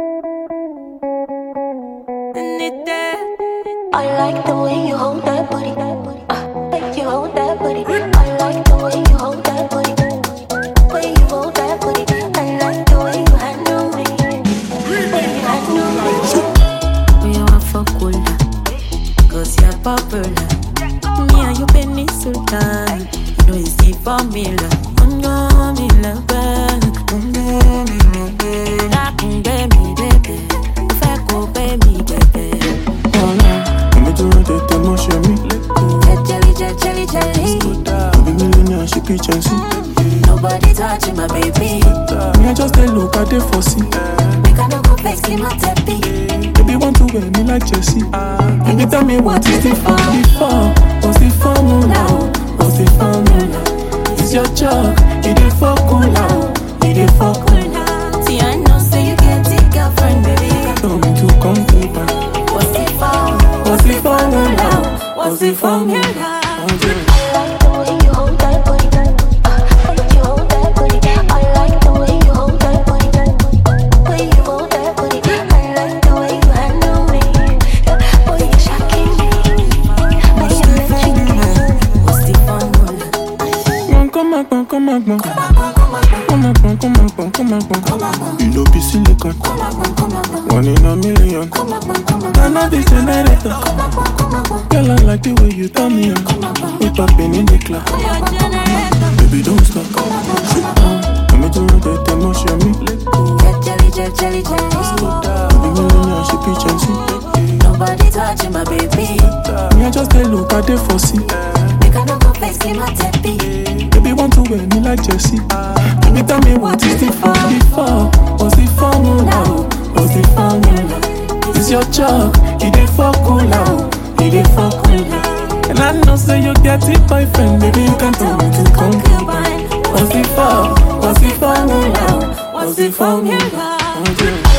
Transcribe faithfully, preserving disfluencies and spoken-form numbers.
I like the way you hold that booty. Uh, make you hold that booty. I like the way you hold that booty. Way you hold that booty. I like the way you handle me. Way you handle me. We are for cool, cause you're popular. Me and you Benny Sultan. You know it's the formula. Ungo me love, ungo me love. That can be me, baby. Feko be me, baby. Oh no, I'm to run the demo, show me. Jelly, jelly, jelly, jelly. I'll be millionaire, she peach and see. Nobody touching my baby. Me I just a look at the foresee. Make I no go vex in my teppy. Baby want to wear me like Jessie. Baby tell me what is it for? Before, what's the formula? What's the formula? It's your job, you did for cool out. You did for cool out. See I know say you can't take girlfriend, baby. Tell me to come to back. What's the form? What's the formula? What's the formula? I like the way you hold that booty. Uh, make you hold that booty. I like the way you hold that booty. Way you hold that booty. I like the way you handle me. Boy, you're shocking me. Way you making me. What's the formula? Come on, come on, come on, come on. Come on, come on, come on, come on, come on. You know be silicon. One in a million. I'm not the generator. Girl, I like the way you turn me on. We popping in the club. Baby, don't stop. I'm to run the demo, show me. Jelly, jelly, jelly, jelly. Baby, millionaire, she peach and see. Nobody touching my baby. Me I just a look at the foresee. Make I no go vex in my teppy. Baby want to wear me like Jessie. Baby tell me what is it for? Before, what's the formula? What's the formula? It's your job, you did for cool out. You did for cool out. And I know say you get it boyfriend. Baby you can tell me to come to back. What's the for? What's the formula? What's the formula?